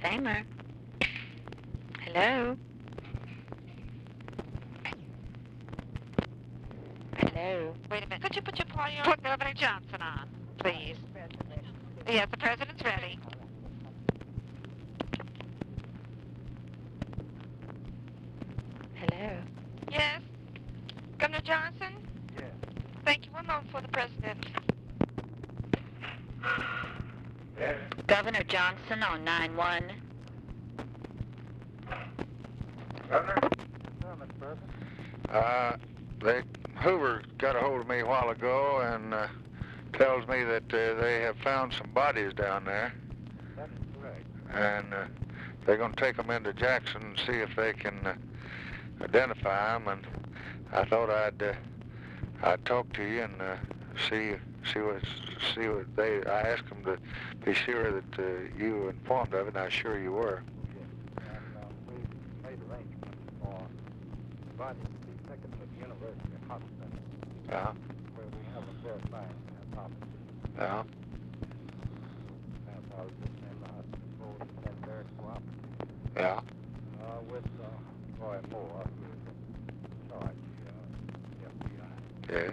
Famer. Hello? Hello? Wait a minute. Could you put Governor Johnson on, please? Yes, the president's ready. Hello? Yes? Governor Johnson? Yes. Thank you. One moment for the president. Yes. Governor Johnson on 9-1. Governor? Mr. President. Hoover got a hold of me a while ago and tells me that they have found some bodies down there. That's correct. And they're going to take them into Jackson and see if they can identify them. And I thought I'd talk to you and see what they. I asked them to be sure that you were informed of it, and I'm sure you were. Yes. And we made arrangements for the bodies to be taken to the University Hospital. Yeah. Where we have a fair fine property. Yeah. And I was just in the hospital and very cooperative. Yeah. With Roy Moore, who is in charge of the FBI. Yeah.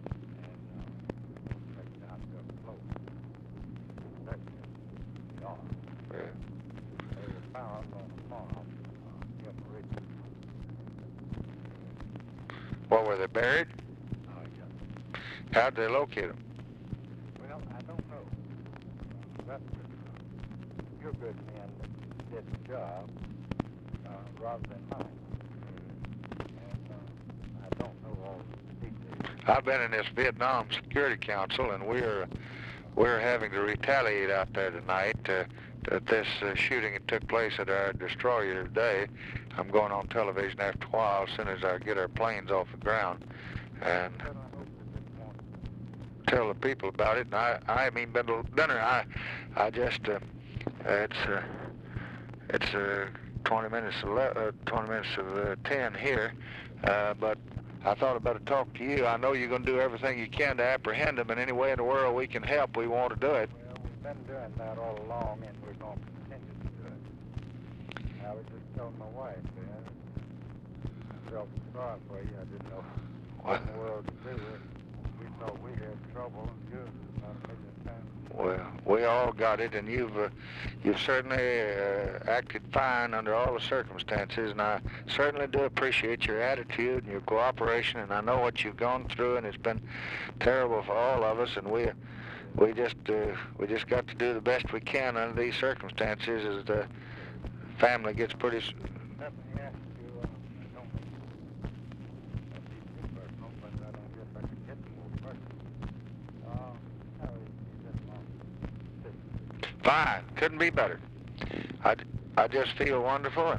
What, were they buried? Oh, yeah. How'd they locate them? Well, I don't know. That's your good men that did the job rather than mine. And I don't know all the details. I've been in this Vietnam Security Council, and we're having to retaliate out there tonight. That this shooting that took place at our destroyer today. I'm going on television after a while as soon as I get our planes off the ground and tell the people about it. And I haven't even been to dinner. I just it's 20 minutes of 10 here, but I thought I'd better talk to you. I know you're going to do everything you can to apprehend them in any way in the world we can help. We want to do it. Well, we've been doing that all along, and we're going to continue to do it. I was just telling my wife, I felt sorry for you. I didn't know what in the world to do. We thought we had trouble, and you about a million times. Well, we all got it, and you've certainly acted fine under all the circumstances, and I certainly do appreciate your attitude and your cooperation, and I know what you've gone through, and it's been terrible for all of us, and we just got to do the best we can under these circumstances as the family gets pretty. Let me ask you, I don't be too personal, but I don't guess I can get more personal. How is this mom? Fine, couldn't be better. I just feel wonderful.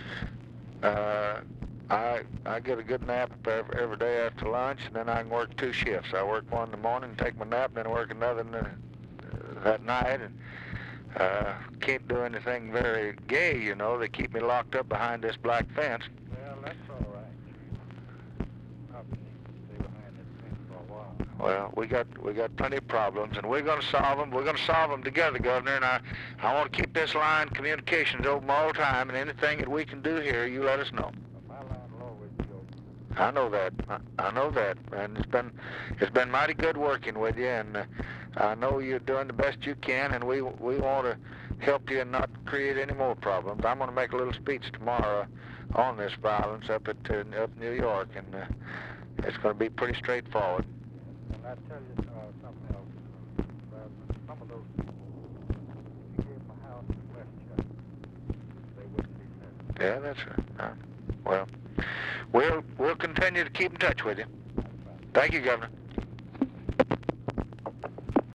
I get a good nap every day after lunch, and then I can work 2 shifts. I work one in the morning, take my nap, then work another that night, and can't do anything very gay, you know. They keep me locked up behind this black fence. Well, that's all right. Probably need to stay behind this fence for a while. Well, we got plenty of problems, and we're going to solve them. We're going to solve them together, Governor, and I want to keep this line of communications open all the time, and anything that we can do here, you let us know. My line will always be open. I know that. I know that, and it's been mighty good working with you, and I know you're doing the best you can, and we want to help you and not create any more problems. I'm going to make a little speech tomorrow on this violence up New York, and it's going to be pretty straightforward. And I tell you something else. Some of those people, if you gave them a house in Westchester, they wouldn't be there. Yeah, that's right. Well, we'll continue to keep in touch with you. Thank you, Governor.